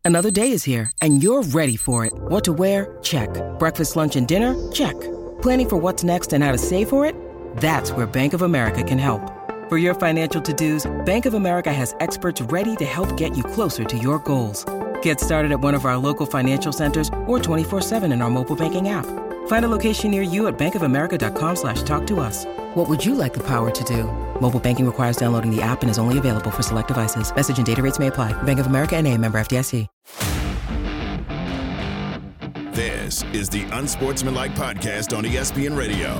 Another day is here, and you're ready for it. What to wear? Check. Breakfast, lunch, and dinner? Check. Planning for what's next and how to save for it? That's where Bank of America can help. For your financial to-dos, Bank of America has experts ready to help get you closer to your goals. Get started at one of our local financial centers or 24/7 in our mobile banking app. Find a location near you at bankofamerica.com/talktous. What would you like the power to do? Mobile banking requires downloading the app and is only available for select devices. Message and data rates may apply. Bank of America N.A., member FDIC. This is the Unsportsmanlike Podcast on ESPN Radio.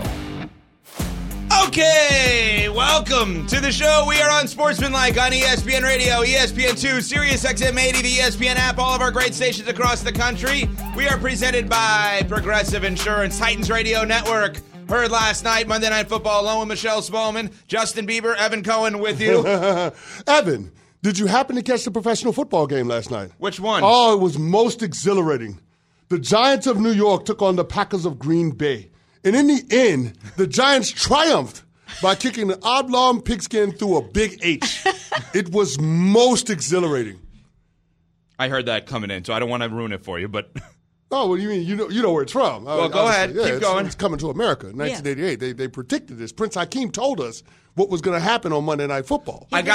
Okay, welcome to the show. We are Unsportsmanlike on ESPN Radio, ESPN2, Sirius XM 80, the ESPN app, all of our great stations across the country. We are presented by Progressive Insurance, Titans Radio Network. Heard last night, Monday Night Football, along with Michelle Spallman, Justin Bieber, Evan Cohen with you. Evan, did you happen to catch the professional football game last night? Which one? Oh, it was most exhilarating. The Giants of New York took on the Packers of Green Bay. And in the end, the Giants triumphed by kicking an oblong pigskin through a big H. It was most exhilarating. I heard that coming in, so I don't want to ruin it for you, but... Oh, what do you mean? You know where it's from. Well, go ahead. Keep going. It's coming to America. 1988. They predicted this. Prince Hakeem told us what was going to happen on Monday Night Football. I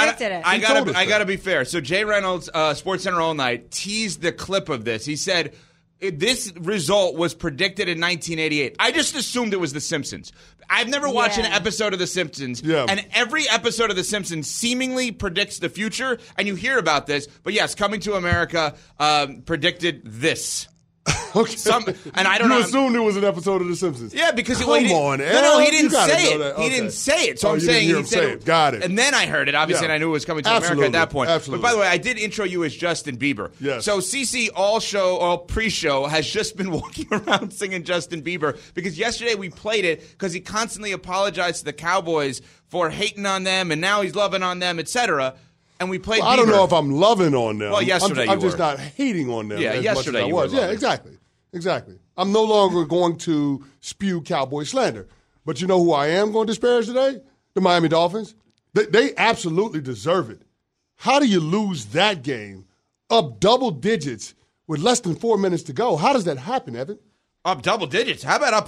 gotta be fair. So Jay Reynolds, SportsCenter All Night, teased the clip of this. He said this result was predicted in 1988. I just assumed it was The Simpsons. I've never watched an episode of The Simpsons, and every episode of The Simpsons seemingly predicts the future, and you hear about this. But yes, Coming to America predicted this. Okay. And I don't know. You assumed it was an episode of The Simpsons. Yeah, because he didn't say it. Okay. He didn't say it. So I'm saying he said it. Got it. And then I heard it, obviously, and I knew it was Coming to America at that point. Absolutely. But by the way, I did intro you as Justin Bieber. Yes. So CC all pre-show has just been walking around singing Justin Bieber because yesterday we played it because he constantly apologized to the Cowboys for hating on them, and now he's loving on them, etc. And we played. I don't know if I'm loving on them. Well, yesterday I'm just not hating on them. Yeah, as yesterday much as I was. Yeah, exactly. I'm no longer going to spew Cowboy slander. But you know who I am going to disparage today? The Miami Dolphins. They absolutely deserve it. How do you lose that game up double digits with less than 4 minutes to go? How does that happen, Evan? Up double digits. How about up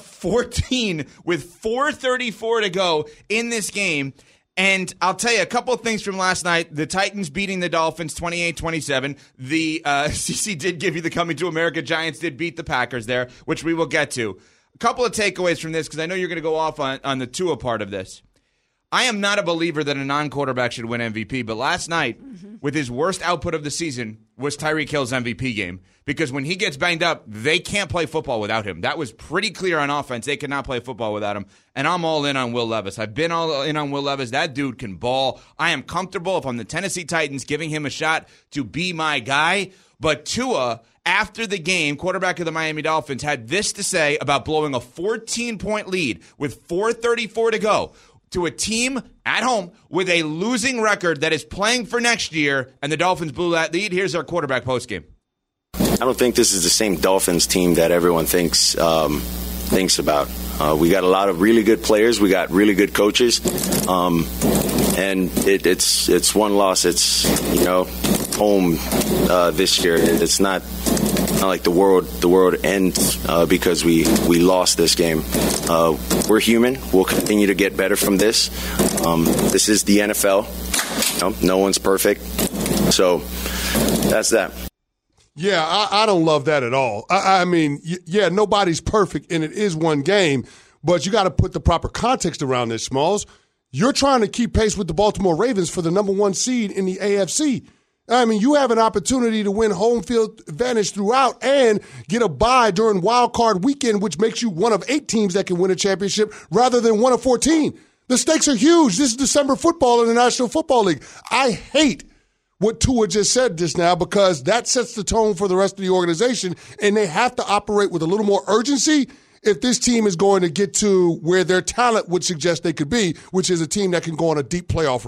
14 with 4:34 to go in this game? And I'll tell you a couple of things from last night. The Titans beating the Dolphins 28-27. The CC did give you the Coming to America. Giants did beat the Packers there, which we will get to. A couple of takeaways from this because I know you're going to go off on the Tua part of this. I am not a believer that a non-quarterback should win MVP, but last night, with his worst output of the season, was Tyreek Hill's MVP game. Because when he gets banged up, they can't play football without him. That was pretty clear on offense. They cannot play football without him. And I'm all in on Will Levis. I've been all in on Will Levis. That dude can ball. I am comfortable, if I'm the Tennessee Titans, giving him a shot to be my guy. But Tua, after the game, quarterback of the Miami Dolphins, had this to say about blowing a 14-point lead with 4:34 to go to a team at home with a losing record that is playing for next year, and the Dolphins blew that lead. Here's our quarterback postgame. I don't think this is the same Dolphins team that everyone thinks about. We got a lot of really good players. We got really good coaches, and it's one loss. It's home this year. It's not like the world ends because we lost this game. We're human. We'll continue to get better from this. This is the NFL. No one's perfect. So that's that. Yeah, I don't love that at all. I mean, yeah, nobody's perfect, and it is one game, but you got to put the proper context around this, Smalls. You're trying to keep pace with the Baltimore Ravens for the number one seed in the AFC. I mean, you have an opportunity to win home field advantage throughout and get a bye during wild card weekend, which makes you one of 8 teams that can win a championship rather than one of 14. The stakes are huge. This is December football in the National Football League. I hate what Tua just said just now because that sets the tone for the rest of the organization, and they have to operate with a little more urgency if this team is going to get to where their talent would suggest they could be, which is a team that can go on a deep playoff run.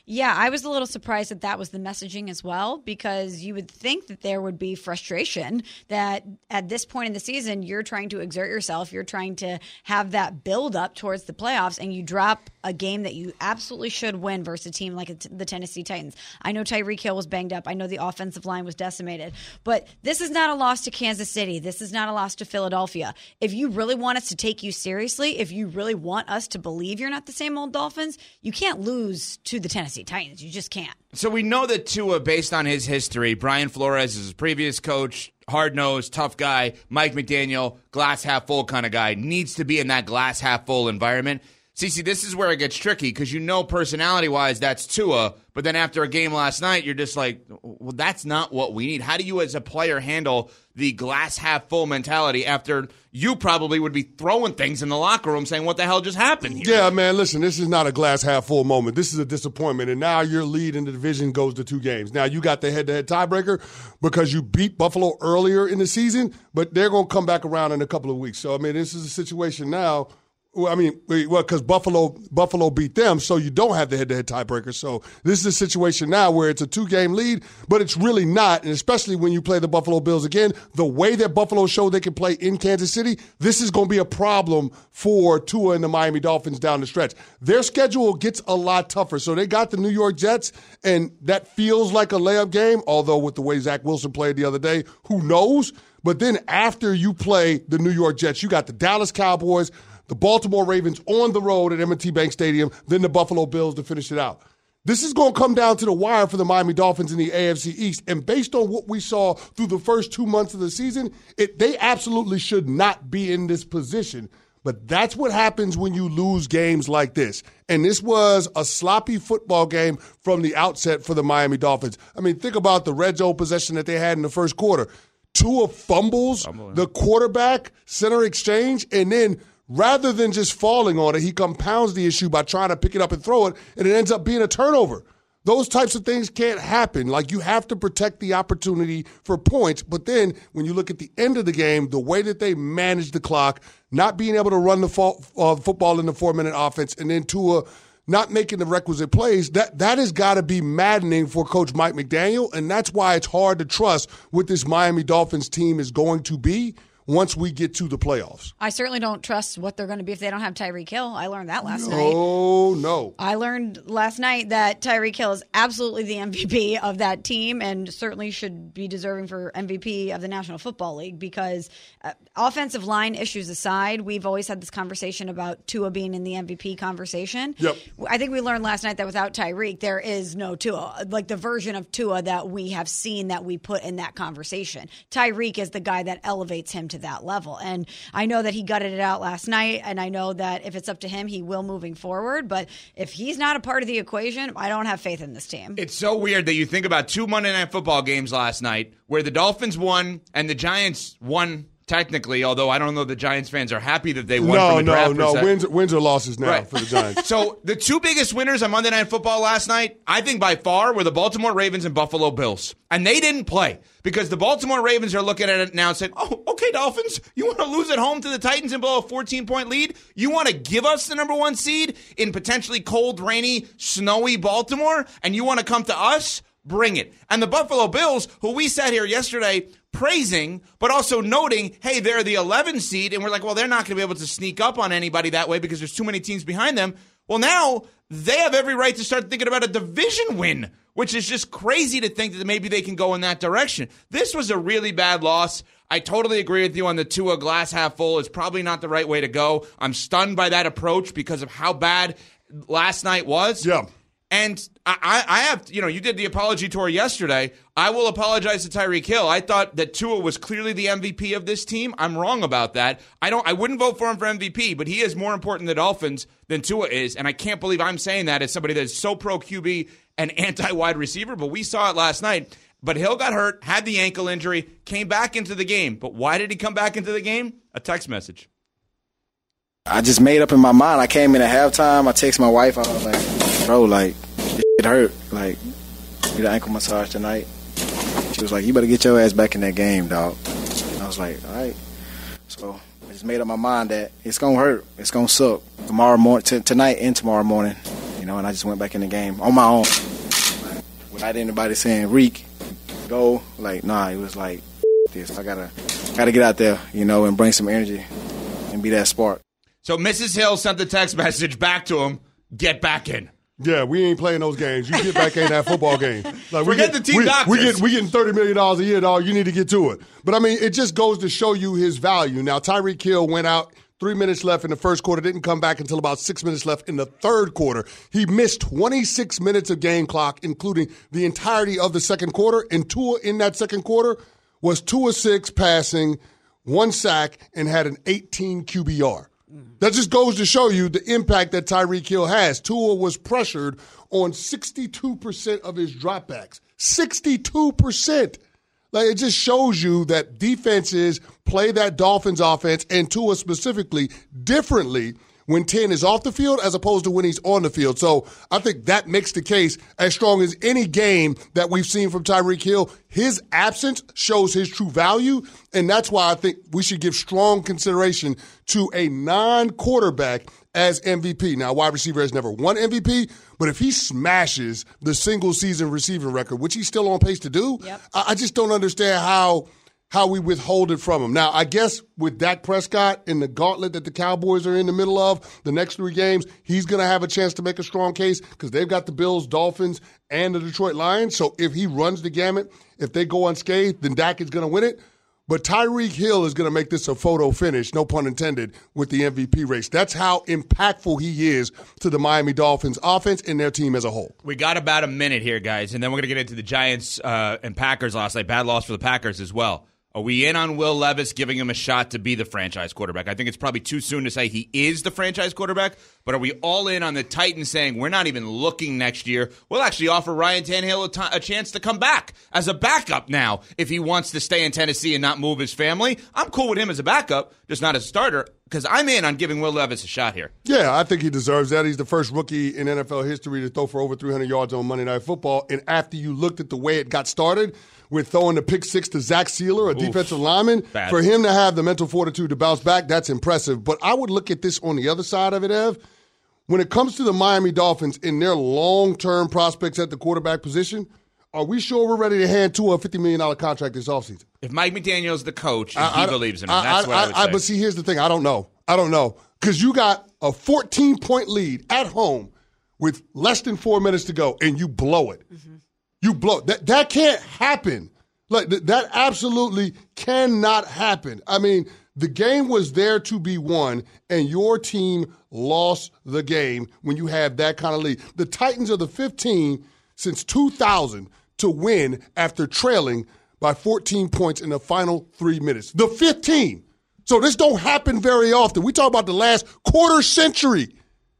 Yeah, I was a little surprised that was the messaging as well, because you would think that there would be frustration that at this point in the season, you're trying to exert yourself, you're trying to have that build up towards the playoffs, and you drop a game that you absolutely should win versus a team like the Tennessee Titans. I know Tyreek Hill was banged up. I know the offensive line was decimated. But this is not a loss to Kansas City. This is not a loss to Philadelphia. If you really want us to take you seriously, if you really want us to believe you're not the same old Dolphins, you can't lose to the Tennessee Titans. You just can't. So we know that Tua, based on his history, Brian Flores is his previous coach, hard-nosed, tough guy. Mike McDaniel, glass-half-full kind of guy, needs to be in that glass-half-full environment. CeCe, this is where it gets tricky because personality-wise that's Tua, but then after a game last night, you're just like, well, that's not what we need. How do you as a player handle the glass-half-full mentality after you probably would be throwing things in the locker room saying, what the hell just happened here? Yeah, man, listen, this is not a glass-half-full moment. This is a disappointment, and now your lead in the division goes to 2 games. Now, you got the head-to-head tiebreaker because you beat Buffalo earlier in the season, but they're going to come back around in a couple of weeks. So, I mean, this is a situation now. Well, because Buffalo beat them, so you don't have the head-to-head tiebreaker. So this is a situation now where it's a 2-game lead, but it's really not, and especially when you play the Buffalo Bills again, the way that Buffalo showed they can play in Kansas City, this is going to be a problem for Tua and the Miami Dolphins down the stretch. Their schedule gets a lot tougher. So they got the New York Jets, and that feels like a layup game, although with the way Zach Wilson played the other day, who knows? But then after you play the New York Jets, you got the Dallas Cowboys, the Baltimore Ravens on the road at M&T Bank Stadium, then the Buffalo Bills to finish it out. This is going to come down to the wire for the Miami Dolphins in the AFC East. And based on what we saw through the first 2 months of the season, they absolutely should not be in this position. But that's what happens when you lose games like this. And this was a sloppy football game from the outset for the Miami Dolphins. I mean, think about the red zone possession that they had in the first quarter. Tua fumbles the quarterback, center exchange, and then rather than just falling on it, he compounds the issue by trying to pick it up and throw it, and it ends up being a turnover. Those types of things can't happen. Like, you have to protect the opportunity for points. But then when you look at the end of the game, the way that they managed the clock, not being able to run the football in the 4-minute offense, and then Tua not making the requisite plays, that has got to be maddening for Coach Mike McDaniel, and that's why it's hard to trust what this Miami Dolphins team is going to be once we get to the playoffs. I certainly don't trust what they're going to be if they don't have Tyreek Hill. I learned that last night. Oh, no. I learned last night that Tyreek Hill is absolutely the MVP of that team and certainly should be deserving for MVP of the National Football League because offensive line issues aside, we've always had this conversation about Tua being in the MVP conversation. Yep. I think we learned last night that without Tyreek, there is no Tua, like the version of Tua that we have seen that we put in that conversation. Tyreek is the guy that elevates him to that level. And I know that he gutted it out last night, and I know that if it's up to him, he will moving forward. But if he's not a part of the equation, I don't have faith in this team. It's so weird that you think about 2 Monday Night Football games last night where the Dolphins won and the Giants won technically, although I don't know the Giants fans are happy that they won from the draft. No, wins or losses now for the Giants. So the 2 biggest winners on Monday Night Football last night, I think by far, were the Baltimore Ravens and Buffalo Bills. And they didn't play because the Baltimore Ravens are looking at it now and saying, oh, okay, Dolphins, you want to lose at home to the Titans and blow a 14-point lead? You want to give us the number 1 seed in potentially cold, rainy, snowy Baltimore? And you want to come to us? Bring it. And the Buffalo Bills, who we sat here yesterday praising, but also noting, hey, they're the 11 seed, and we're like, well, they're not going to be able to sneak up on anybody that way because there's too many teams behind them. Well, now they have every right to start thinking about a division win, which is just crazy to think that maybe they can go in that direction. This was a really bad loss. I totally agree with you on the Tua glass half full. It's probably not the right way to go. I'm stunned by that approach because of how bad last night was. Yeah. And I have, you did the apology tour yesterday. I will apologize to Tyreek Hill. I thought that Tua was clearly the MVP of this team. I'm wrong about that. I wouldn't vote for him for MVP, but he is more important to the Dolphins than Tua is. And I can't believe I'm saying that as somebody that's so pro QB and anti-wide receiver. But we saw it last night. But Hill got hurt, had the ankle injury, came back into the game. But why did he come back into the game? A text message. I just made up in my mind. I came in at halftime. I texted my wife. I was like, bro, like, it hurt. Like, need an ankle massage tonight. She was like, you better get your ass back in that game, dog. And I was like, all right. So I just made up my mind that it's going to hurt. It's going to suck tonight and tomorrow morning. you know, and I just went back in the game on my own. Without anybody saying, Reek, go. Like, nah, it was like, this. I gotta get out there, you know, and bring some energy and be that spark. So Mrs. Hill sent the text message back to him, get back in. Yeah, we ain't playing those games. You get back in that football game. Like, Forget the team doctors. We getting $30 million a year, dog. You need to get to it. But, I mean, it just goes to show you his value. Now, Tyreek Hill went out 3 minutes left in the first quarter, didn't come back until about 6 minutes left in the third quarter. He missed 26 minutes of game clock, including the entirety of the second quarter. And Tua in that second quarter was 2 of 6 passing, 1 sack, and had an 18 QBR. That just goes to show you the impact that Tyreek Hill has. Tua was pressured on 62% of his dropbacks. 62%. Like, it just shows you that defenses play that Dolphins offense, and Tua specifically, differently when 10 is off the field as opposed to when he's on the field. So I think that makes the case as strong as any game that we've seen from Tyreek Hill. His absence shows his true value, and that's why I think we should give strong consideration to a non-quarterback as MVP. Now, wide receiver has never won MVP, but if he smashes the single-season receiving record, which he's still on pace to do, I just don't understand how we withhold it from him. Now, I guess with Dak Prescott in the gauntlet that the Cowboys are in the middle of, the next 3 games, he's going to have a chance to make a strong case because they've got the Bills, Dolphins, and the Detroit Lions. So if he runs the gamut, if they go unscathed, then Dak is going to win it. But Tyreek Hill is going to make this a photo finish, no pun intended, with the MVP race. That's how impactful he is to the Miami Dolphins offense and their team as a whole. We got about a minute here, guys, and then we're going to get into the Giants and Packers last night. Bad loss for the Packers as well. Are we in on Will Levis giving him a shot to be the franchise quarterback? I think it's probably too soon to say he is the franchise quarterback, but are we all in on the Titans saying we're not even looking next year? We'll actually offer Ryan Tannehill a chance to come back as a backup now if he wants to stay in Tennessee and not move his family. I'm cool with him as a backup, just not as a starter, because I'm in on giving Will Levis a shot here. Yeah, I think he deserves that. He's the first rookie in NFL history to throw for over 300 yards on Monday Night Football, and after you looked at the way it got started, with throwing the pick 6 to Zach Sealer, a defensive lineman. Bad. For him to have the mental fortitude to bounce back, that's impressive. But I would look at this on the other side of it, Ev. When it comes to the Miami Dolphins and their long-term prospects at the quarterback position, are we sure we're ready to hand Tua a $50 million contract this offseason? If Mike McDaniel's the coach, he believes in him. That's what I would say. But see, here's the thing. I don't know. Because you got a 14-point lead at home with less than 4 minutes to go, and you blow it. Mm-hmm. You blow that can't happen. Like that absolutely cannot happen. I mean, the game was there to be won, and your team lost the game when you have that kind of lead. The Titans are the 15 since 2000 to win after trailing by 14 points in the final 3 minutes. The 15. So this don't happen very often. We talk about the last quarter century,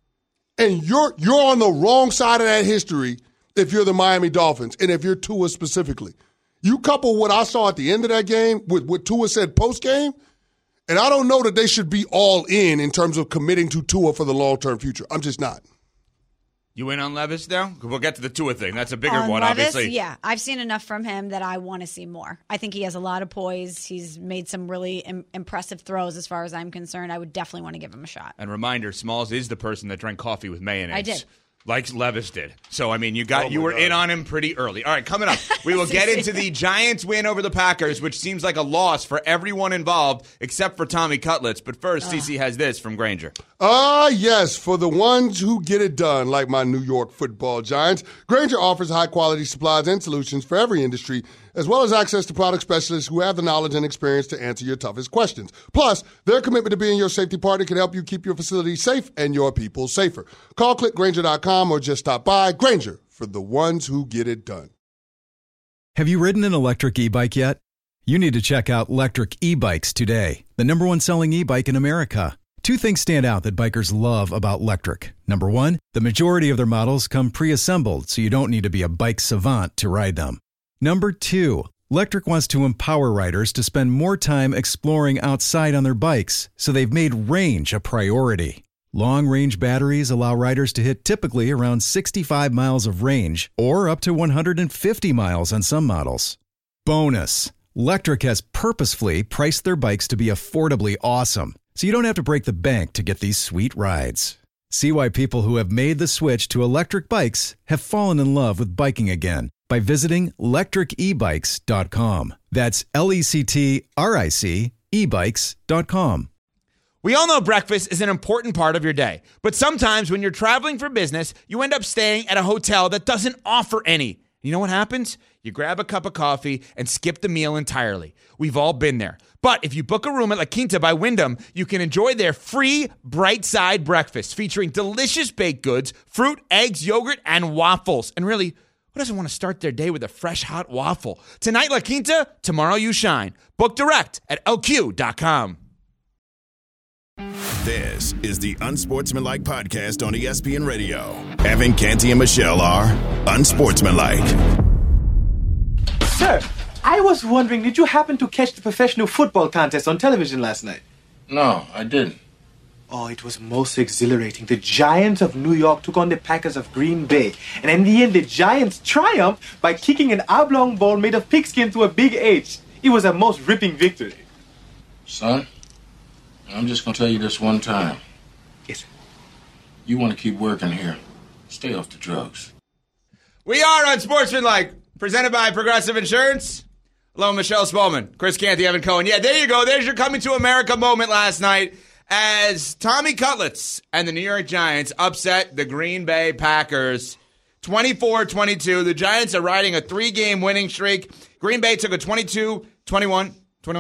and you're on the wrong side of that history. If you're the Miami Dolphins and if you're Tua specifically. You couple what I saw at the end of that game with what Tua said post-game, and I don't know that they should be all in terms of committing to Tua for the long-term future. I'm just not. You in on Levis now? We'll get to the Tua thing. That's a bigger one, Levis, obviously. Yeah, I've seen enough from him that I want to see more. I think he has a lot of poise. He's made some really impressive throws as far as I'm concerned. I would definitely want to give him a shot. And reminder, Smalls is the person that drank coffee with mayonnaise. I did. Like Levis did. So, I mean, you were in on him pretty early. All right, coming up, we will get into the Giants win over the Packers, which seems like a loss for everyone involved except for Tommy Cutlets. But first, CeCe has this from Grainger. Yes, for the ones who get it done, like my New York Football Giants, Grainger offers high-quality supplies and solutions for every industry, as well as access to product specialists who have the knowledge and experience to answer your toughest questions. Plus, their commitment to being your safety partner can help you keep your facility safe and your people safer. Call clickgrainger.com or just stop by. Grainger, for the ones who get it done. Have you ridden an electric e-bike yet? You need to check out Lectric E-Bikes today, the #1 selling e-bike in America. 2 things stand out that bikers love about Lectric. Number 1, the majority of their models come pre-assembled, so you don't need to be a bike savant to ride them. Number 2, Lectric wants to empower riders to spend more time exploring outside on their bikes, so they've made range a priority. Long-range batteries allow riders to hit typically around 65 miles of range, or up to 150 miles on some models. Bonus, Lectric has purposefully priced their bikes to be affordably awesome, so you don't have to break the bank to get these sweet rides. See why people who have made the switch to electric bikes have fallen in love with biking again by visiting lectricebikes.com. That's LECTRIC ebikes.com. We all know breakfast is an important part of your day, but sometimes when you're traveling for business, you end up staying at a hotel that doesn't offer any. You know what happens? You grab a cup of coffee and skip the meal entirely. We've all been there. But if you book a room at La Quinta by Wyndham, you can enjoy their free Bright Side breakfast featuring delicious baked goods, fruit, eggs, yogurt, and waffles. And really, who doesn't want to start their day with a fresh, hot waffle? Tonight, La Quinta, tomorrow you shine. Book direct at lq.com. This is the Unsportsmanlike Podcast on ESPN Radio. Evan, Canty, and Michelle are Unsportsmanlike. Sir, I was wondering, did you happen to catch the professional football contest on television last night? No, I didn't. Oh, it was most exhilarating. The Giants of New York took on the Packers of Green Bay. And in the end, the Giants triumphed by kicking an oblong ball made of pigskin to a big H. It was a most ripping victory. Son, I'm just going to tell you this one time. Yes, sir. You want to keep working here. Stay off the drugs. We are Unsportsmanlike, presented by Progressive Insurance. Hello, Michelle Spallman, Chris Canty, Evan Cohen. Yeah, there you go. There's your Coming to America moment last night as Tommy Cutlets and the New York Giants upset the Green Bay Packers 24-22. The Giants are riding a 3-game winning streak. Green Bay took a 22-21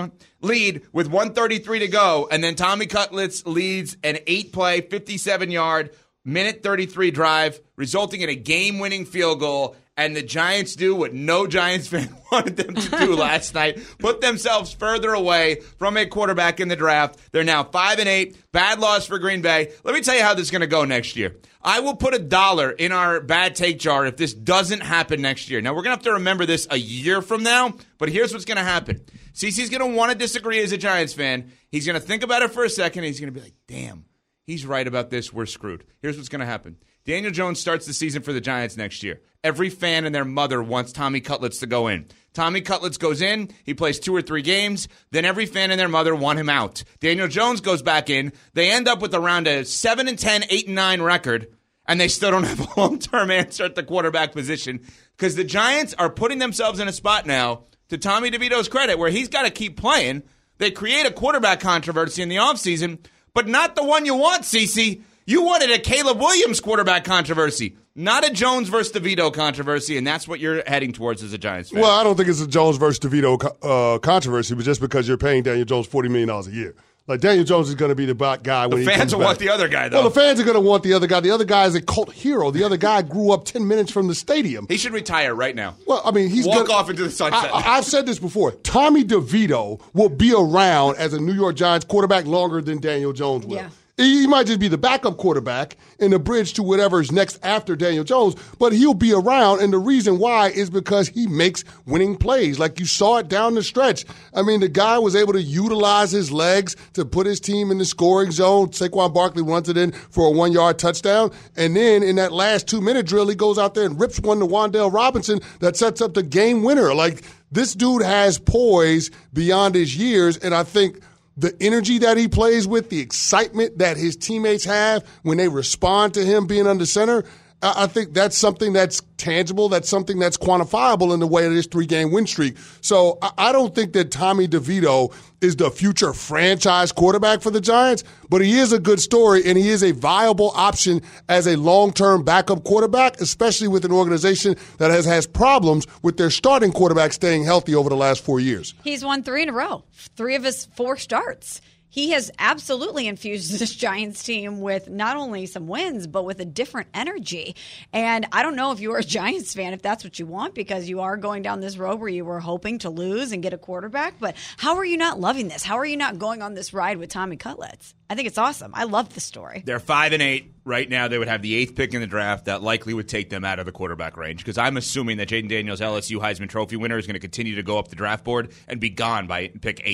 lead with 1:33 to go, and then Tommy Cutlets leads an 8-play, 57-yard, minute 33 drive, resulting in a game-winning field goal. And the Giants do what no Giants fan wanted them to do last night, put themselves further away from a quarterback in the draft. They're now 5-8, bad loss for Green Bay. Let me tell you how this is going to go next year. I will put $1 in our bad take jar if this doesn't happen next year. Now, we're going to have to remember this a year from now, but here's what's going to happen. CeCe's going to want to disagree as a Giants fan. He's going to think about it for a second, and he's going to be like, damn, he's right about this. We're screwed. Here's what's going to happen. Daniel Jones starts the season for the Giants next year. Every fan and their mother wants Tommy Cutlets to go in. Tommy Cutlets goes in. He plays 2 or 3 games. Then every fan and their mother want him out. Daniel Jones goes back in. They end up with around a 7-10, 8-9 record, and they still don't have a long-term answer at the quarterback position because the Giants are putting themselves in a spot now, to Tommy DeVito's credit, where he's got to keep playing. They create a quarterback controversy in the offseason, but not the one you want, CeCe. You wanted a Caleb Williams quarterback controversy, not a Jones versus DeVito controversy, and that's what you're heading towards as a Giants fan. Well, I don't think it's a Jones versus DeVito controversy, but just because you're paying Daniel Jones $40 million a year. Like, Daniel Jones is going to be the guy when he comes back. The fans will want the other guy, though. Well, the fans are going to want the other guy. The other guy is a cult hero. The other guy grew up 10 minutes from the stadium. He should retire right now. Well, I mean, he's walk off into the sunset. I've said this before. Tommy DeVito will be around as a New York Giants quarterback longer than Daniel Jones will. Yeah. He might just be the backup quarterback in the bridge to whatever's next after Daniel Jones, but he'll be around, and the reason why is because he makes winning plays. Like you saw it down the stretch. I mean, the guy was able to utilize his legs to put his team in the scoring zone. Saquon Barkley runs it in for a 1-yard touchdown, and then in that last 2-minute drill, he goes out there and rips one to Wan'Dale Robinson that sets up the game winner. Like, this dude has poise beyond his years, and I think the energy that he plays with, the excitement that his teammates have when they respond to him being under center, I think that's something that's tangible. That's something that's quantifiable in the way of this 3-game win streak. So I don't think that Tommy DeVito is the future franchise quarterback for the Giants, but he is a good story, and he is a viable option as a long-term backup quarterback, especially with an organization that has problems with their starting quarterback staying healthy over the last 4 years. He's won 3 in a row, 3 of his 4 starts. He has absolutely infused this Giants team with not only some wins, but with a different energy. And I don't know if you are a Giants fan, if that's what you want, because you are going down this road where you were hoping to lose and get a quarterback. But how are you not loving this? How are you not going on this ride with Tommy Cutlets? I think it's awesome. I love the story. They're 5-8 right now. They would have the 8th pick in the draft. That likely would take them out of the quarterback range because I'm assuming that Jaden Daniels, LSU Heisman Trophy winner, is going to continue to go up the draft board and be gone by pick 8.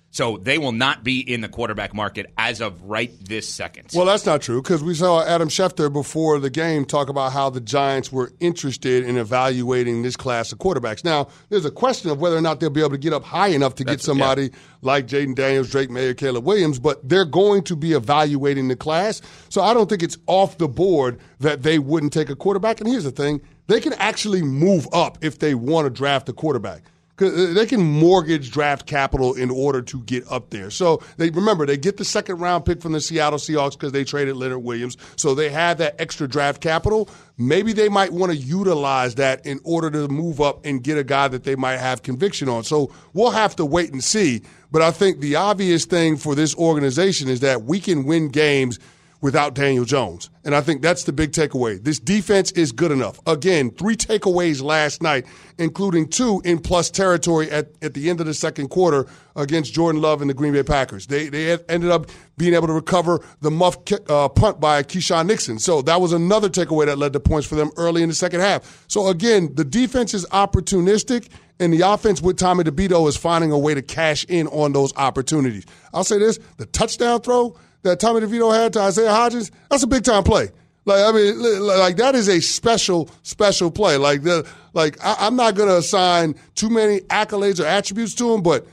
So they will not be in the quarterback market as of right this second. Well, that's not true because we saw Adam Schefter before the game talk about how the Giants were interested in evaluating this class of quarterbacks. Now, there's a question of whether or not they'll be able to get up high enough to get somebody like Jaden Daniels, Drake Mayer, Caleb Williams, but they're going to be evaluating the class. So I don't think it's off the board that they wouldn't take a quarterback. And here's the thing. They can actually move up if they want to draft a quarterback. They can mortgage draft capital in order to get up there. So they get the second-round pick from the Seattle Seahawks because they traded Leonard Williams. So they have that extra draft capital. Maybe they might want to utilize that in order to move up and get a guy that they might have conviction on. So we'll have to wait and see. But I think the obvious thing for this organization is that we can win games without Daniel Jones. And I think that's the big takeaway. This defense is good enough. Again, 3 takeaways last night, including 2 in plus territory at the end of the second quarter against Jordan Love and the Green Bay Packers. They ended up being able to recover the muff punt by Keyshawn Nixon. So that was another takeaway that led to points for them early in the second half. So again, the defense is opportunistic, and the offense with Tommy DeVito is finding a way to cash in on those opportunities. I'll say this, the touchdown throw that Tommy DeVito had to Isaiah Hodgins, that's a big-time play. That is a special play. I'm not going to assign too many accolades or attributes to him, but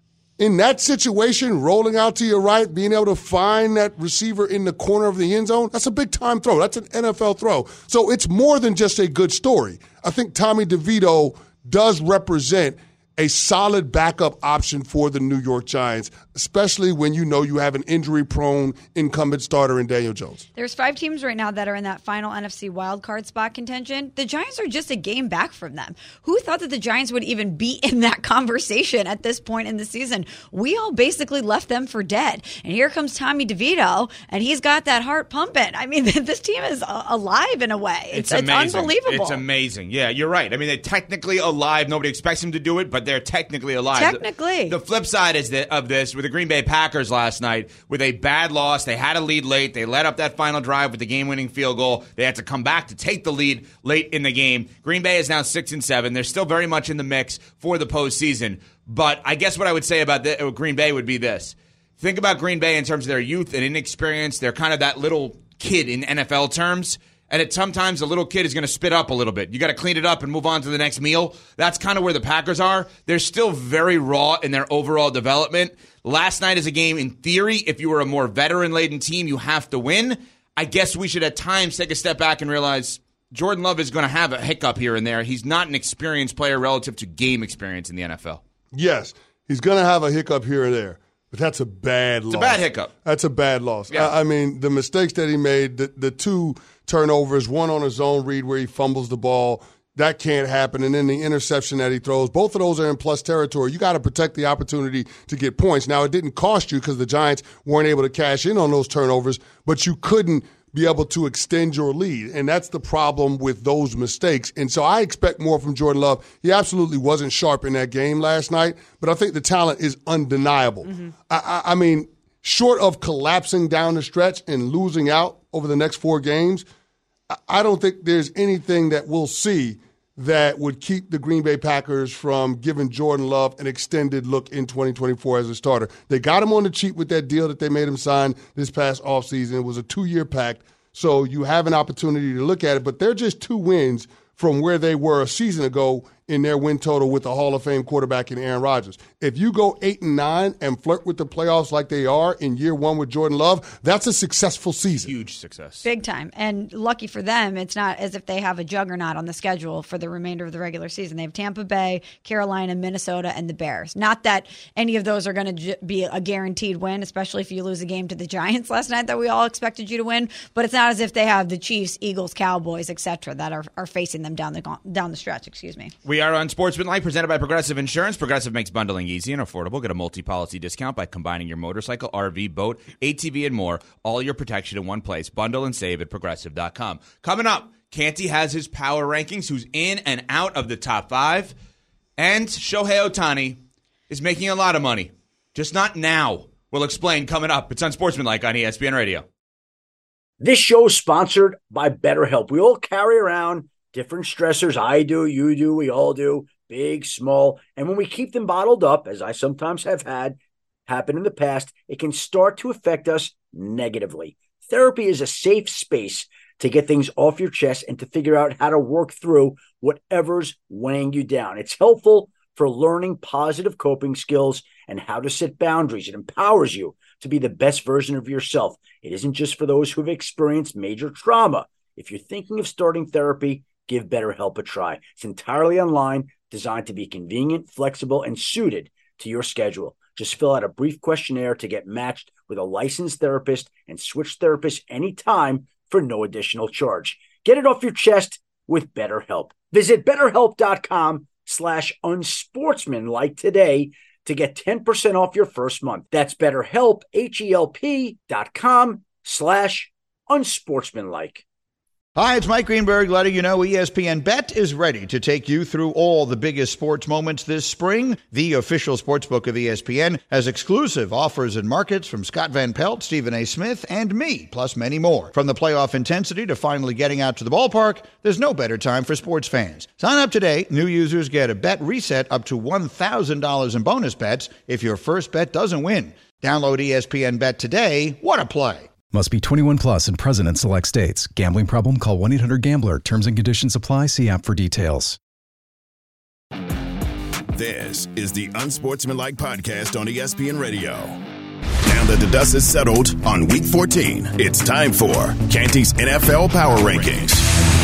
in that situation, rolling out to your right, being able to find that receiver in the corner of the end zone, that's a big-time throw. That's an NFL throw. So it's more than just a good story. I think Tommy DeVito does represent a solid backup option for the New York Giants, especially when you know you have an injury-prone incumbent starter in Daniel Jones. There's 5 teams right now that are in that final NFC wildcard spot contention. The Giants are just a game back from them. Who thought that the Giants would even be in that conversation at this point in the season? We all basically left them for dead. And here comes Tommy DeVito, and he's got that heart pumping. I mean, this team is alive in a way. It's unbelievable. It's amazing. Yeah, you're right. I mean, they're technically alive. Nobody expects them to do it, but they're technically alive. Technically. The flip side of this, with the Green Bay Packers last night, with a bad loss, they had a lead late. They let up that final drive with the game-winning field goal. They had to come back to take the lead late in the game. Green Bay is now 6-7. They're still very much in the mix for the postseason. But I guess what I would say about Green Bay would be this. Think about Green Bay in terms of their youth and inexperience. They're kind of that little kid in NFL terms. And sometimes a little kid is going to spit up a little bit. You got to clean it up and move on to the next meal. That's kind of where the Packers are. They're still very raw in their overall development. Last night is a game, in theory, if you were a more veteran-laden team, you have to win. I guess we should at times take a step back and realize Jordan Love is going to have a hiccup here and there. He's not an experienced player relative to game experience in the NFL. Yes, he's going to have a hiccup here and there. But that's a bad loss. It's a bad hiccup. That's a bad loss. Yeah. I mean, the mistakes that he made, the 2 turnovers, one on a zone read where he fumbles the ball, that can't happen. And then the interception that he throws, both of those are in plus territory. You got to protect the opportunity to get points. Now, it didn't cost you because the Giants weren't able to cash in on those turnovers, but you couldn't be able to extend your lead. And that's the problem with those mistakes. And so I expect more from Jordan Love. He absolutely wasn't sharp in that game last night, but I think the talent is undeniable. Mm-hmm. I mean, short of collapsing down the stretch and losing out over the next 4 games, I don't think there's anything that we'll see that would keep the Green Bay Packers from giving Jordan Love an extended look in 2024 as a starter. They got him on the cheap with that deal that they made him sign this past offseason. It was a 2-year pact, so you have an opportunity to look at it, but they're just 2 wins from where they were a season ago in their win total with the Hall of Fame quarterback in Aaron Rodgers. If you go 8-9 and flirt with the playoffs like they are in year 1 with Jordan Love, that's a successful season. Huge success. Big time. And lucky for them, it's not as if they have a juggernaut on the schedule for the remainder of the regular season. They have Tampa Bay, Carolina, Minnesota, and the Bears. Not that any of those are going to be a guaranteed win, especially if you lose a game to the Giants last night that we all expected you to win. But it's not as if they have the Chiefs, Eagles, Cowboys, etc. that are facing them down the stretch. Excuse me. We are on Sportsmanlike, presented by Progressive Insurance. Progressive makes bundling easy and affordable. Get a multi-policy discount by combining your motorcycle, RV, boat, ATV, and more. All your protection in one place. Bundle and save at Progressive.com. Coming up, Canty has his power rankings, who's in and out of the top 5. And Shohei Ohtani is making a lot of money. Just not now. We'll explain coming up. It's on Sportsmanlike on ESPN Radio. This show is sponsored by BetterHelp. We all carry around different stressors. I do, you do, we all do, big, small. And when we keep them bottled up, as I sometimes have had, happened in the past, it can start to affect us negatively. Therapy is a safe space to get things off your chest and to figure out how to work through whatever's weighing you down. It's helpful for learning positive coping skills and how to set boundaries. It empowers you to be the best version of yourself. It isn't just for those who have experienced major trauma. If you're thinking of starting therapy, give BetterHelp a try. It's entirely online, designed to be convenient, flexible, and suited to your schedule. Just fill out a brief questionnaire to get matched with a licensed therapist and switch therapists anytime for no additional charge. Get it off your chest with BetterHelp. Visit BetterHelp.com/unsportsmanlike today to get 10% off your first month. That's BetterHelp, HELP.com/unsportsmanlike. Hi, it's Mike Greenberg letting you know ESPN Bet is ready to take you through all the biggest sports moments this spring. The official sportsbook of ESPN has exclusive offers and markets from Scott Van Pelt, Stephen A. Smith, and me, plus many more. From the playoff intensity to finally getting out to the ballpark, there's no better time for sports fans. Sign up today. New users get a bet reset up to $1,000 in bonus bets if your first bet doesn't win. Download ESPN Bet today. What a play. Must be 21 plus and present in select states. Gambling problem? Call 1-800-GAMBLER. Terms and conditions apply. See app for details. This is the Unsportsmanlike Podcast on ESPN Radio. Now that the dust is settled on Week 14, it's time for Canty's NFL Power Rankings.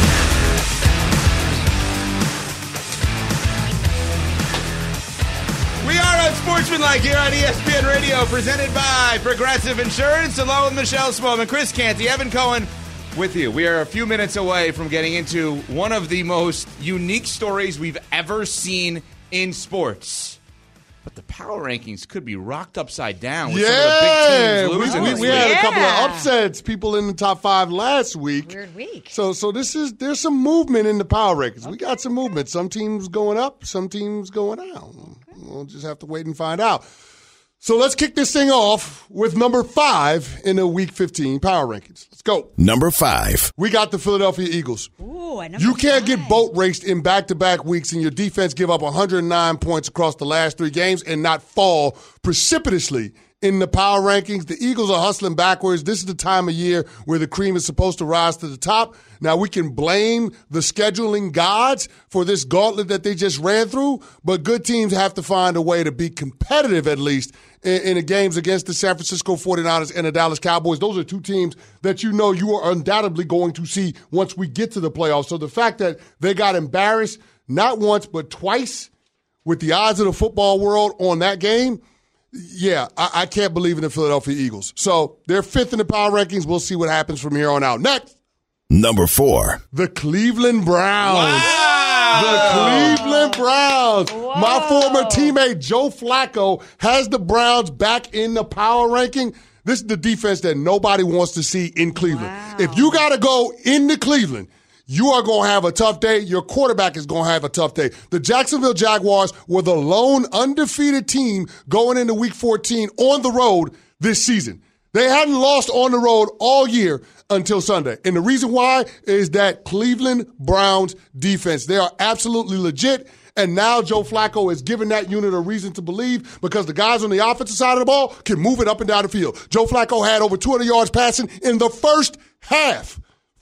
We are Unsportsmanlike here on ESPN Radio, presented by Progressive Insurance, along with Michelle Smallman, Chris Canty, Evan Cohen with you. We are a few minutes away from getting into one of the most unique stories we've ever seen in sports. But the power rankings could be rocked upside down with some of the big teams losing. We had a couple of upsets, people in the top 5 last week. Weird week. So there's some movement in the power rankings. Okay. We got some movement. Some teams going up, some teams going down. We'll just have to wait and find out. So let's kick this thing off with number 5 in the Week 15 power rankings. Let's go. Number 5. We got the Philadelphia Eagles. Ooh, you can't get boat raced in back-to-back weeks and your defense give up 109 points across the last 3 games and not fall precipitously in the power rankings. The Eagles are hustling backwards. This is the time of year where the cream is supposed to rise to the top. Now, we can blame the scheduling gods for this gauntlet that they just ran through, but good teams have to find a way to be competitive, at least, in the games against the San Francisco 49ers and the Dallas Cowboys. Those are 2 teams that you know you are undoubtedly going to see once we get to the playoffs. So the fact that they got embarrassed not once but twice with the odds of the football world on that game, yeah, I can't believe in the Philadelphia Eagles. So they're 5th in the power rankings. We'll see what happens from here on out. Next. Number 4. The Cleveland Browns. Wow. The Cleveland Browns. Whoa. My former teammate Joe Flacco has the Browns back in the power ranking. This is the defense that nobody wants to see in Cleveland. Wow. If you got to go into Cleveland, you are going to have a tough day. Your quarterback is going to have a tough day. The Jacksonville Jaguars were the lone undefeated team going into Week 14 on the road this season. They hadn't lost on the road all year until Sunday. And the reason why is that Cleveland Browns defense. They are absolutely legit. And now Joe Flacco is giving that unit a reason to believe because the guys on the offensive side of the ball can move it up and down the field. Joe Flacco had over 200 yards passing in the first half.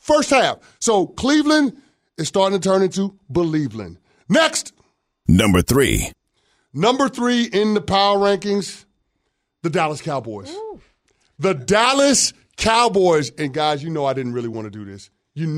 So Cleveland is starting to turn into Believeland. Next. Number 3. Number 3 in the power rankings, the Dallas Cowboys. Ooh. The Dallas Cowboys. And guys, you know I didn't really want to do this.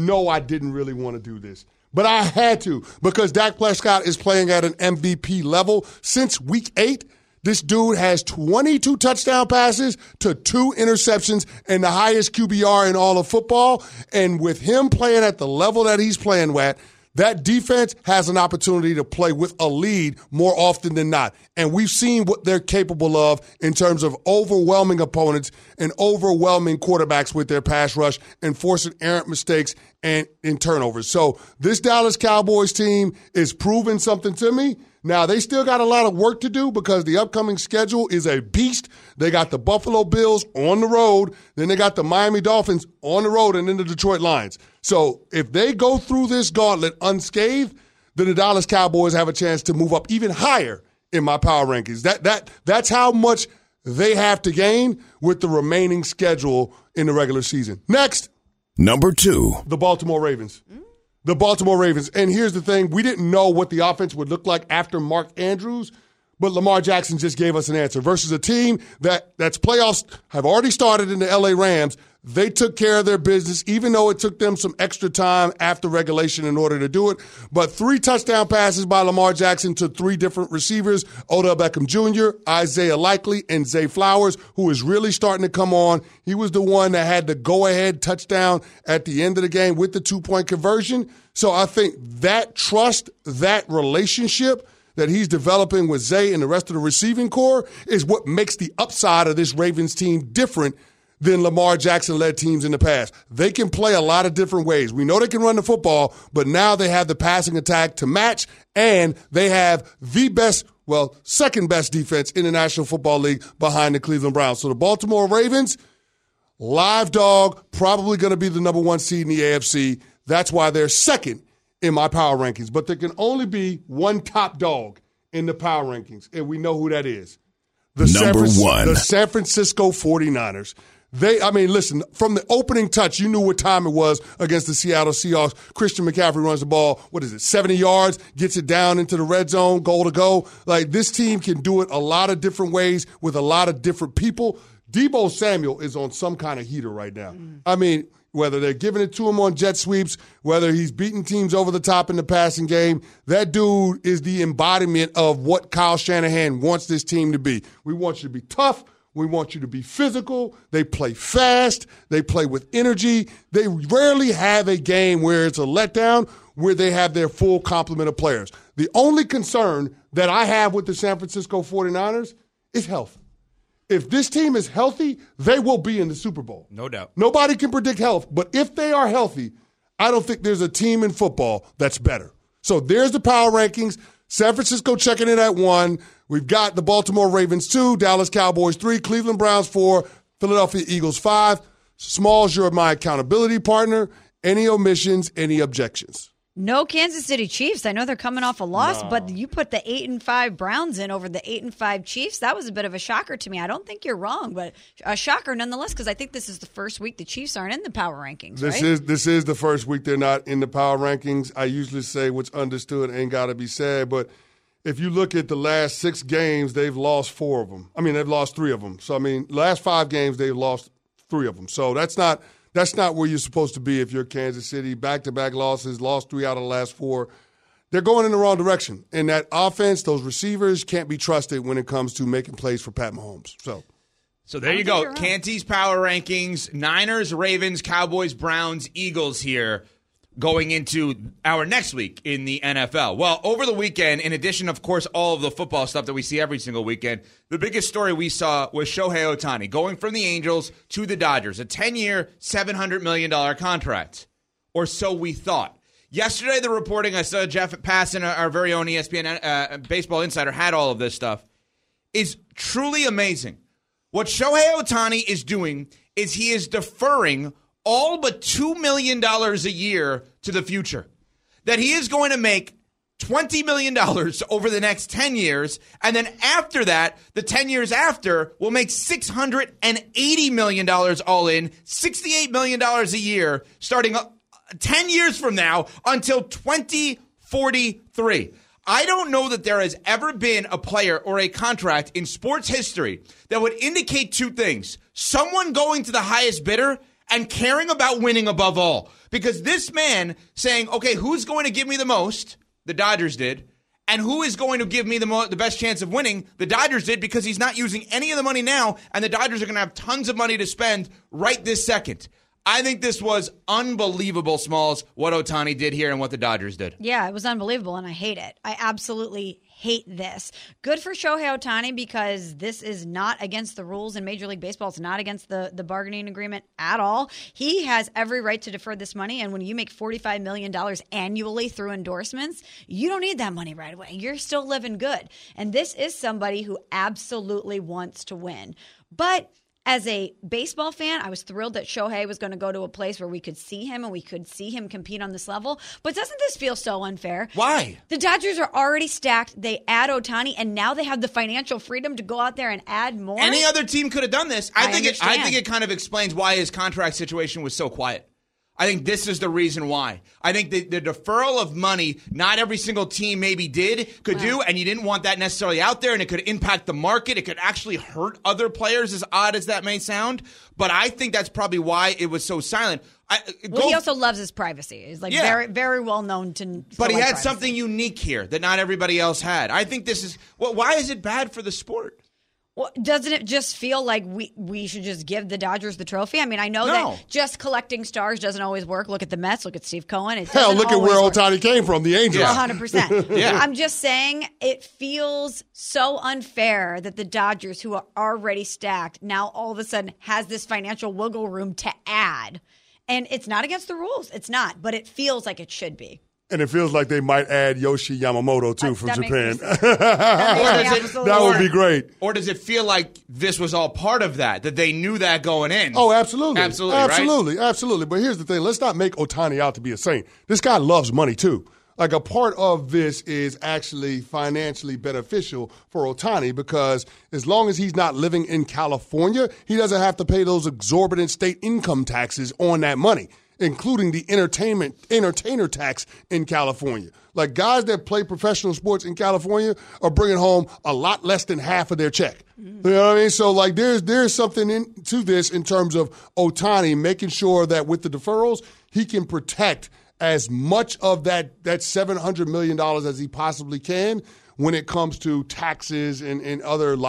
But I had to because Dak Prescott is playing at an MVP level. Since Week 8, this dude has 22 touchdown passes to 2 interceptions and the highest QBR in all of football. And with him playing at the level that he's playing at, that defense has an opportunity to play with a lead more often than not. And we've seen what they're capable of in terms of overwhelming opponents and overwhelming quarterbacks with their pass rush and forcing errant mistakes and in turnovers. So this Dallas Cowboys team is proving something to me. Now, they still got a lot of work to do because the upcoming schedule is a beast. They got the Buffalo Bills on the road, then they got the Miami Dolphins on the road, and then the Detroit Lions. So if they go through this gauntlet unscathed, then the Dallas Cowboys have a chance to move up even higher in my power rankings. That's how much they have to gain with the remaining schedule in the regular season. Next. Number 2. The Baltimore Ravens. The Baltimore Ravens. And here's the thing. We didn't know what the offense would look like after Mark Andrews, but Lamar Jackson just gave us an answer. Versus a team that's playoffs have already started in the LA Rams. They took care of their business, even though it took them some extra time after regulation in order to do it. But 3 touchdown passes by Lamar Jackson to 3 different receivers, Odell Beckham Jr., Isaiah Likely, and Zay Flowers, who is really starting to come on. He was the one that had the go-ahead touchdown at the end of the game with the 2-point conversion. So I think that trust, that relationship that he's developing with Zay and the rest of the receiving core is what makes the upside of this Ravens team different than Lamar Jackson-led teams in the past. They can play a lot of different ways. We know they can run the football, but now they have the passing attack to match, and they have the best, second best defense in the National Football League behind the Cleveland Browns. So the Baltimore Ravens, live dog, probably going to be the number 1 seed in the AFC. That's why they're second in my power rankings. But there can only be one top dog in the power rankings, and we know who that is. Number 1. The San Francisco 49ers. Listen, from the opening touch, you knew what time it was against the Seattle Seahawks. Christian McCaffrey runs the ball, 70 yards, gets it down into the red zone, goal to go. Like, this team can do it a lot of different ways with a lot of different people. Deebo Samuel is on some kind of heater right now. Whether they're giving it to him on jet sweeps, whether he's beating teams over the top in the passing game, that dude is the embodiment of what Kyle Shanahan wants this team to be. We want you to be tough. We want you to be physical. They play fast. They play with energy. They rarely have a game where it's a letdown, where they have their full complement of players. The only concern that I have with the San Francisco 49ers is health. If this team is healthy, they will be in the Super Bowl. No doubt. Nobody can predict health, but if they are healthy, I don't think there's a team in football that's better. So there's the power rankings. San Francisco checking in at 1. We've got the Baltimore Ravens 2, Dallas Cowboys 3, Cleveland Browns 4, Philadelphia Eagles 5. Smalls, you're my accountability partner. Any omissions, any objections? No Kansas City Chiefs. I know they're coming off a loss, but you put the 8-5 Browns in over the 8-5 Chiefs. That was a bit of a shocker to me. I don't think you're wrong, but a shocker nonetheless, because I think this is the first week the Chiefs aren't in the power rankings. This is the first week they're not in the power rankings. I usually say what's understood ain't got to be said, but if you look at the last 6 games, they've lost 4 of them. They've lost 3 of them. So last 5 games they've lost 3 of them. So that's not where you're supposed to be if you're Kansas City. Back-to-back losses, lost 3 out of the last 4. They're going in the wrong direction. And that offense, those receivers can't be trusted when it comes to making plays for Pat Mahomes. So there you go. Canty's power rankings, Niners, Ravens, Cowboys, Browns, Eagles here going into our next week in the NFL. Well, over the weekend, in addition, of course, all of the football stuff that we see every single weekend, the biggest story we saw was Shohei Ohtani going from the Angels to the Dodgers, a 10-year, $700 million contract, or so we thought. Yesterday, the reporting, I saw Jeff Passan, our very own ESPN baseball insider, had all of this stuff, is truly amazing. What Shohei Ohtani is doing is he is deferring all but $2 million a year to the future. That he is going to make $20 million over the next 10 years, and then after that, the 10 years after, will make $680 million all in, $68 million a year, starting 10 years from now until 2043. I don't know that there has ever been a player or a contract in sports history that would indicate 2 things. Someone going to the highest bidder and caring about winning above all. Because this man saying, okay, who's going to give me the most? The Dodgers did. And who is going to give me the best chance of winning? The Dodgers did, because he's not using any of the money now, and the Dodgers are going to have tons of money to spend right this second. I think this was unbelievable, Smalls, what Ohtani did here and what the Dodgers did. Yeah, it was unbelievable, and I hate it. I absolutely hate this. Good for Shohei Ohtani, because this is not against the rules in Major League Baseball. It's not against the bargaining agreement at all. He has every right to defer this money, and when you make $45 million annually through endorsements, you don't need that money right away. You're still living good. And this is somebody who absolutely wants to win. But As a baseball fan, I was thrilled that Shohei was going to go to a place where we could see him and we could see him compete on this level. But doesn't this feel so unfair? Why? The Dodgers are already stacked. They add Ohtani, and now they have the financial freedom to go out there and add more. Any other team could have done this. I think understand. it kind of explains why his contract situation was so quiet. I think this is the reason why. I think the deferral of money, not every single team maybe could do, and you didn't want that necessarily out there, and it could impact the market. It could actually hurt other players, as odd as that may sound. But I think that's probably why it was so silent. He also loves his privacy. He's very, very well known to. But he had something unique here that not everybody else had. I think this is. Well, why is it bad for the sport? Well, doesn't it just feel like we should just give the Dodgers the trophy? I mean, I know that just collecting stars doesn't always work. Look at the Mets. Look at Steve Cohen. Hell, look at where Ohtani came from, the Angels. 100%. Yeah. I'm just saying it feels so unfair that the Dodgers, who are already stacked, now all of a sudden has this financial wiggle room to add. And it's not against the rules. It's not. But it feels like it should be. And it feels like they might add Yoshi Yamamoto, too, from Japan. That would be great. Or does it feel like this was all part of that they knew that going in? Oh, absolutely. Absolutely. Absolutely. But here's the thing. Let's not make Ohtani out to be a saint. This guy loves money, too. Like, a part of this is actually financially beneficial for Ohtani because as long as he's not living in California, he doesn't have to pay those exorbitant state income taxes on that money, including the entertainer tax in California. Like, guys that play professional sports in California are bringing home a lot less than half of their check. You know what I mean? So, like, there's something to this in terms of Ohtani making sure that with the deferrals, he can protect as much of that $700 million as he possibly can when it comes to taxes and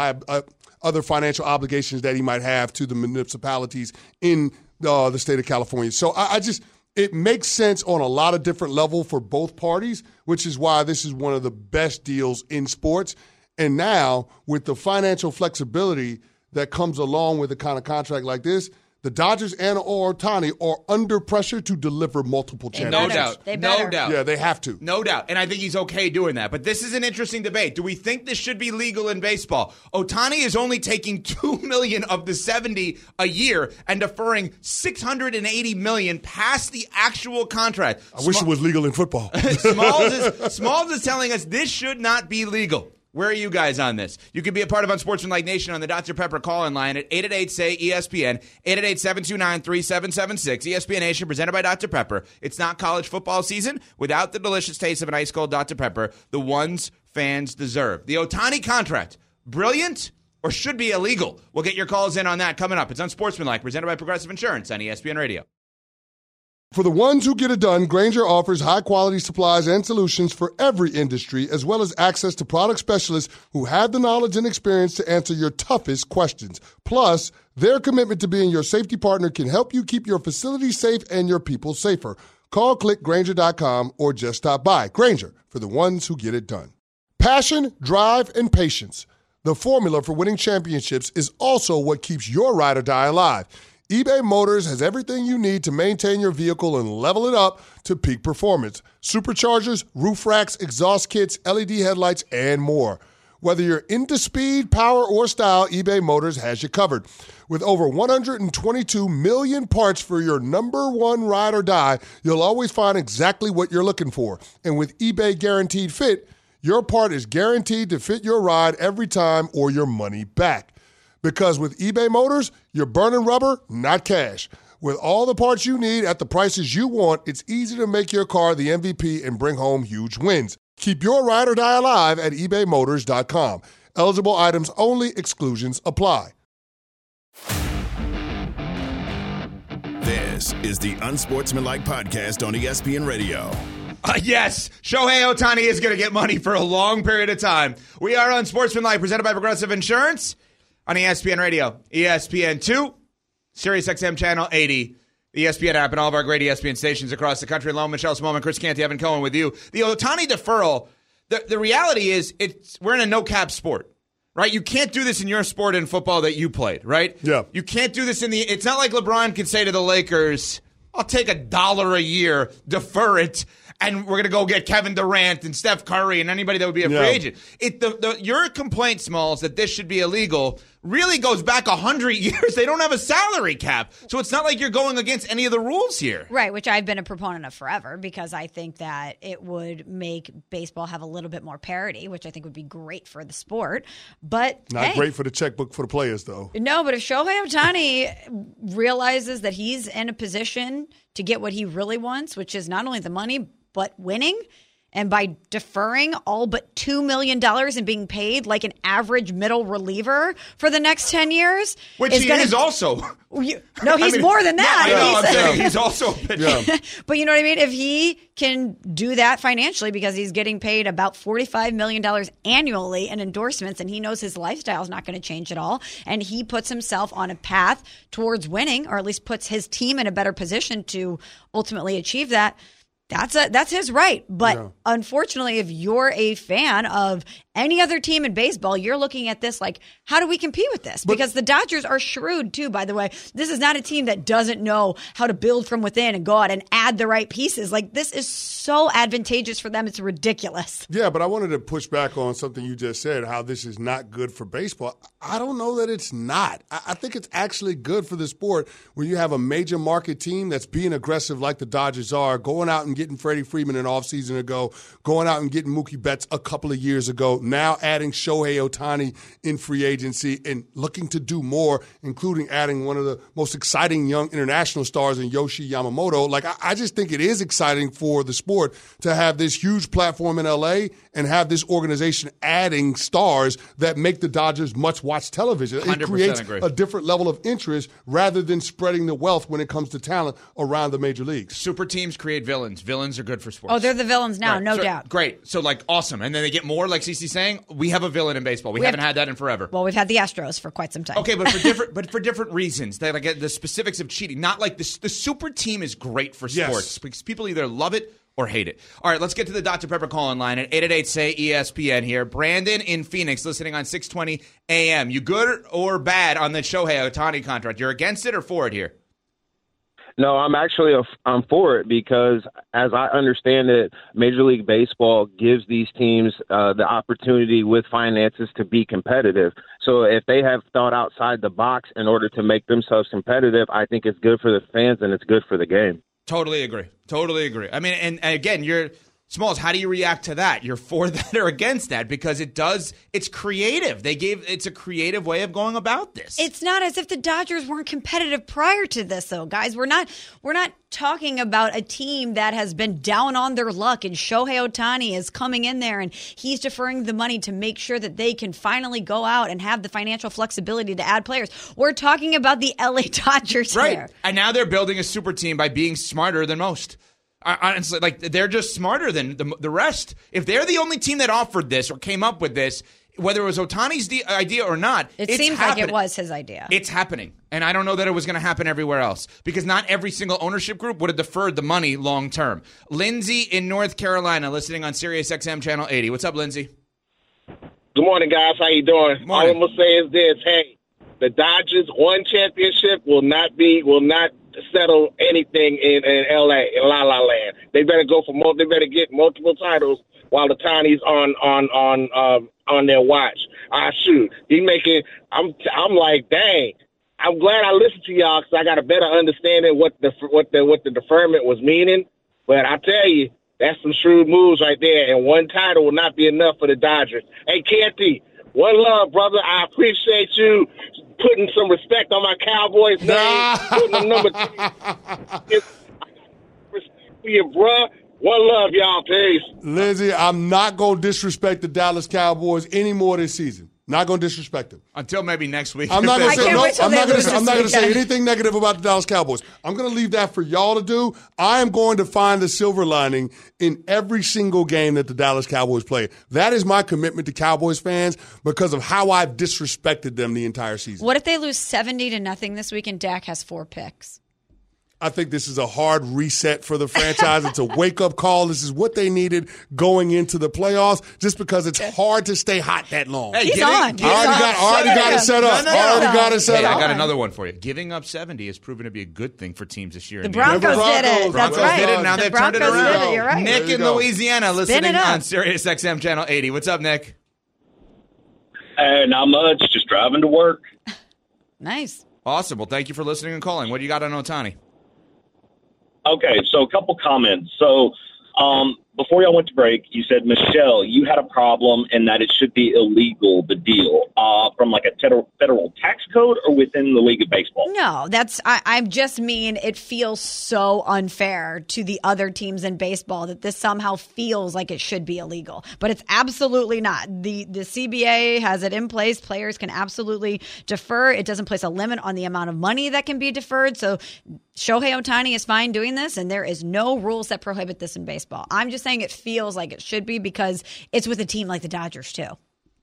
other financial obligations that he might have to the municipalities in the state of California. So it makes sense on a lot of different levels for both parties, which is why this is one of the best deals in sports. And now with the financial flexibility that comes along with a kind of contract like this, the Dodgers and Ohtani are under pressure to deliver multiple championships. No doubt. Yeah, they have to. No doubt. And I think he's okay doing that. But this is an interesting debate. Do we think this should be legal in baseball? Ohtani is only taking $2 million of the $70 a year and deferring $680 million past the actual contract. I wish it was legal in football. Smalls is telling us this should not be legal. Where are you guys on this? You can be a part of Unsportsmanlike Nation on the Dr. Pepper call-in line at 888-SAY-ESPN, 888-729-3776. ESPN Nation presented by Dr. Pepper. It's not college football season without the delicious taste of an ice-cold Dr. Pepper, the ones fans deserve. The Ohtani contract, brilliant or should be illegal? We'll get your calls in on that coming up. It's Unsportsmanlike, presented by Progressive Insurance on ESPN Radio. For the ones who get it done, Grainger offers high-quality supplies and solutions for every industry, as well as access to product specialists who have the knowledge and experience to answer your toughest questions. Plus, their commitment to being your safety partner can help you keep your facility safe and your people safer. Call, click Grainger.com, or just stop by. Grainger, for the ones who get it done. Passion, drive, and patience. The formula for winning championships is also what keeps your ride or die alive. eBay Motors has everything you need to maintain your vehicle and level it up to peak performance. Superchargers, roof racks, exhaust kits, LED headlights, and more. Whether you're into speed, power, or style, eBay Motors has you covered. With over 122 million parts for your number one ride or die, you'll always find exactly what you're looking for. And with eBay Guaranteed Fit, your part is guaranteed to fit your ride every time or your money back. Because with eBay Motors, you're burning rubber, not cash. With all the parts you need at the prices you want, it's easy to make your car the MVP and bring home huge wins. Keep your ride or die alive at ebaymotors.com. Eligible items only. Exclusions apply. This is the Unsportsmanlike Podcast on ESPN Radio. Yes, Shohei Ohtani is going to get money for a long period of time. We are Unsportsmanlike, presented by Progressive Insurance. On ESPN Radio, ESPN2, SiriusXM Channel 80, the ESPN app, and all of our great ESPN stations across the country. Along Michelle Smallman, Chris Canty, Evan Cohen with you. The Ohtani deferral, the reality is we're in a no-cap sport, right? You can't do this in your sport in football that you played, right? Yeah. You can't do this it's not like LeBron can say to the Lakers, I'll take $1 a year, defer it, and we're going to go get Kevin Durant and Steph Curry and anybody that would be a free agent. Your complaint, Smalls, that this should be illegal really goes back 100 years. They don't have a salary cap. So it's not like you're going against any of the rules here. Right, which I've been a proponent of forever because I think that it would make baseball have a little bit more parity, which I think would be great for the sport. But not great for the checkbook for the players, though. No, but if Shohei Ohtani realizes that he's in a position to get what he really wants, which is not only the money, but winning, and by deferring all but $2 million and being paid like an average middle reliever for the next 10 years. Which he is also. No, he's more than that. I'm saying he's also. But you know what I mean? If he can do that financially because he's getting paid about $45 million annually in endorsements and he knows his lifestyle is not going to change at all, and he puts himself on a path towards winning, or at least puts his team in a better position to ultimately achieve that, that's his right. But unfortunately, if you're a fan of any other team in baseball, you're looking at this like, how do we compete with this? Because the Dodgers are shrewd too, by the way. This is not a team that doesn't know how to build from within and go out and add the right pieces. Like, this is so advantageous for them. It's ridiculous. Yeah, but I wanted to push back on something you just said, how this is not good for baseball. I don't know that it's not. I think it's actually good for the sport when you have a major market team that's being aggressive like the Dodgers are, going out and getting Freddie Freeman an offseason ago, going out and getting Mookie Betts a couple of years ago, now adding Shohei Ohtani in free agency and looking to do more, including adding one of the most exciting young international stars in Yoshi Yamamoto. Like, I just think it is exciting for the sport to have this huge platform in LA and have this organization adding stars that make the Dodgers much watch television. It creates a different level of interest rather than spreading the wealth when it comes to talent around the major leagues. Super teams create villains. Villains are good for sports. Oh, they're the villains now, no doubt. Great. So, like, awesome. And then they get more, like Cece's saying, we have a villain in baseball. We haven't had that in forever. Well, we've had the Astros for quite some time. Okay, but for different reasons. They like the specifics of cheating. Not like the super team is great for sports because people either love it or hate it. All right, let's get to the Dr. Pepper call-in line at 888-SAY-ESPN here. Brandon in Phoenix, listening on 620 AM. You good or bad on the Shohei Ohtani contract? You're against it or for it here? No, I'm for it because, as I understand it, Major League Baseball gives these teams the opportunity with finances to be competitive. So if they have thought outside the box in order to make themselves competitive, I think it's good for the fans and it's good for the game. Totally agree. I mean, and again, Smalls, how do you react to that? You're for that or against that? Because it's creative. It's a creative way of going about this. It's not as if the Dodgers weren't competitive prior to this, though, guys. We're not talking about a team that has been down on their luck, and Shohei Ohtani is coming in there and he's deferring the money to make sure that they can finally go out and have the financial flexibility to add players. We're talking about the LA Dodgers here. And now they're building a super team by being smarter than most. Honestly, like, they're just smarter than the rest. If they're the only team that offered this or came up with this, whether it was Ohtani's idea or not, it seems happening. Like it was his idea. It's happening. And I don't know that it was going to happen everywhere else because not every single ownership group would have deferred the money long term. Lindsay in North Carolina, listening on Sirius XM Channel 80. What's up, Lindsay? Good morning, guys. How you doing? Morning. All I'm going to say is this. Hey, the Dodgers' one championship will not settle anything in LA, in La La Land. They better go for they better get multiple titles while the Tony's on their watch. Shoot, I'm like, dang. I'm glad I listened to y'all because I got a better understanding what the deferment was meaning. But I tell you, that's some shrewd moves right there. And one title will not be enough for the Dodgers. Hey, Canty, one love, brother. I appreciate you putting some respect on my Cowboys name, putting them number 3. For you, bruh. One love, y'all. Peace. Lindsay, I'm not going to disrespect the Dallas Cowboys anymore this season. Not going to disrespect them. Until maybe next week. I'm not going to say anything negative about the Dallas Cowboys. I'm going to leave that for y'all to do. I am going to find the silver lining in every single game that the Dallas Cowboys play. That is my commitment to Cowboys fans because of how I've disrespected them the entire season. What if they lose 70-0 this week and Dak has 4 picks? I think this is a hard reset for the franchise. It's a wake-up call. This is what they needed going into the playoffs just because it's hard to stay hot that long. Hey, I already got it set up. I got another one for you. Giving up 70 has proven to be a good thing for teams this year. The Broncos did it. That's right. Did it. Now they've turned it around. You're right. Nick in Louisiana listening on Sirius XM Channel 80. What's up, Nick? Not much, just driving to work. Nice. Awesome. Well, thank you for listening and calling. What do you got on Ohtani? Okay, so a couple comments. So before y'all went to break, you said, Michelle, you had a problem and that it should be illegal, the deal, from like a federal tax code or within the League of Baseball? No, I just mean it feels so unfair to the other teams in baseball that this somehow feels like it should be illegal. But it's absolutely not. The CBA has it in place. Players can absolutely defer. It doesn't place a limit on the amount of money that can be deferred. So Shohei Ohtani is fine doing this, and there is no rules that prohibit this in baseball. I'm just saying it feels like it should be because it's with a team like the Dodgers, too.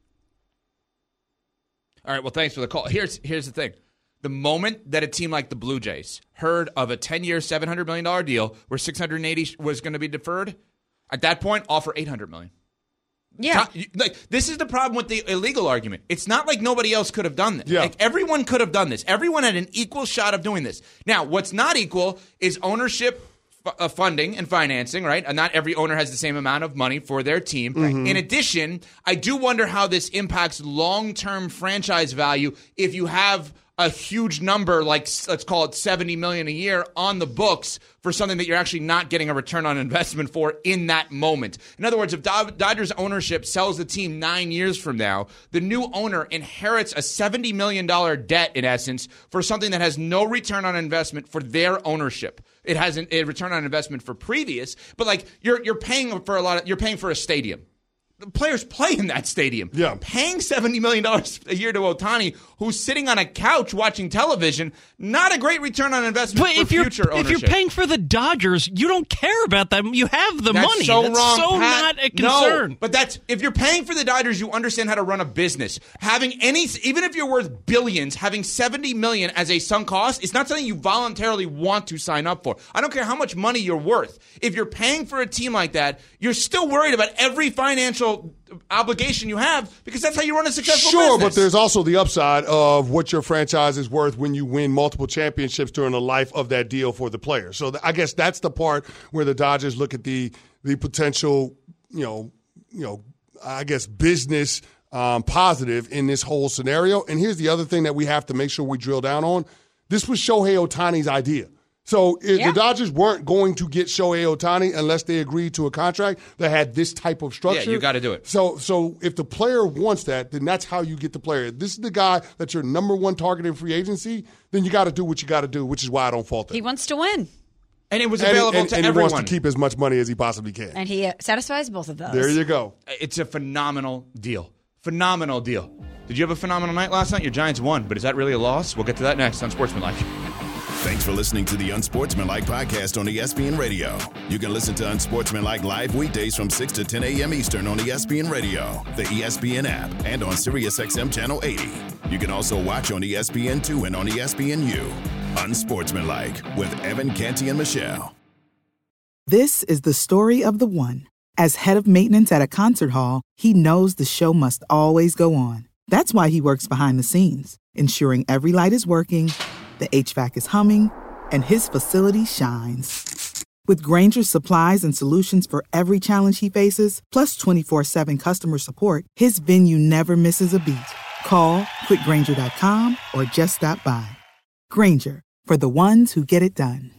All right, well, thanks for the call. Here's the thing. The moment that a team like the Blue Jays heard of a 10-year, $700 million deal where $680 was going to be deferred, at that point, offer $800 million. Yeah. Like, this is the problem with the illegal argument. It's not like nobody else could have done this. Yeah. Like, everyone could have done this. Everyone had an equal shot of doing this. Now, what's not equal is ownership, funding and financing, right? And not every owner has the same amount of money for their team. Mm-hmm. In addition, I do wonder how this impacts long-term franchise value if you have a huge number, like let's call it $70 million a year on the books for something that you're actually not getting a return on investment for in that moment. In other words, if Dodgers ownership sells the team 9 years from now, the new owner inherits a $70 million debt, in essence, for something that has no return on investment for their ownership. It has a return on investment for previous, but like you're paying for you're paying for a stadium. The players play in that stadium. Yeah. Paying $70 million a year to Ohtani, who's sitting on a couch watching television, not a great return on investment for future ownership. If you're paying for the Dodgers, you don't care about them. You have the money. So that's wrong, so Pat. not a concern. No, but if you're paying for the Dodgers, you understand how to run a business. Even if you're worth billions, having $70 million as a sunk cost is not something you voluntarily want to sign up for. I don't care how much money you're worth. If you're paying for a team like that, you're still worried about every financial obligation you have because that's how you run a successful business. Sure, but there's also the upside of what your franchise is worth when you win multiple championships during the life of that deal for the player. So I guess that's the part where the Dodgers look at the potential, I guess business positive in this whole scenario. And here's the other thing that we have to make sure we drill down on. This was Shohei Ohtani's idea. So if the Dodgers weren't going to get Shohei Ohtani unless they agreed to a contract that had this type of structure. Yeah, you got to do it. So if the player wants that, then that's how you get the player. If this is the guy that's your number one target in free agency, then you got to do what you got to do, which is why I don't fault it. He wants to win. And it was available to everyone. And he wants to keep as much money as he possibly can. And he satisfies both of those. There you go. It's a phenomenal deal. Phenomenal deal. Did you have a phenomenal night last night? Your Giants won, but is that really a loss? We'll get to that next on Sportsmanlike. Thanks for listening to the Unsportsmanlike podcast on ESPN Radio. You can listen to Unsportsmanlike live weekdays from 6 to 10 a.m. Eastern on ESPN Radio, the ESPN app, and on SiriusXM Channel 80. You can also watch on ESPN2 and on ESPNU. Unsportsmanlike with Evan, Canty, and Michelle. This is the story of the one. As head of maintenance at a concert hall, he knows the show must always go on. That's why he works behind the scenes, ensuring every light is working, the HVAC is humming, and his facility shines. With Grainger's supplies and solutions for every challenge he faces, plus 24/7 customer support, his venue never misses a beat. Call quickgrainger.com or just stop by. Grainger, for the ones who get it done.